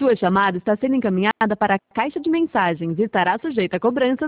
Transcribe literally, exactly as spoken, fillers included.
Sua chamada está sendo encaminhada para a caixa de mensagens e estará sujeita a cobranças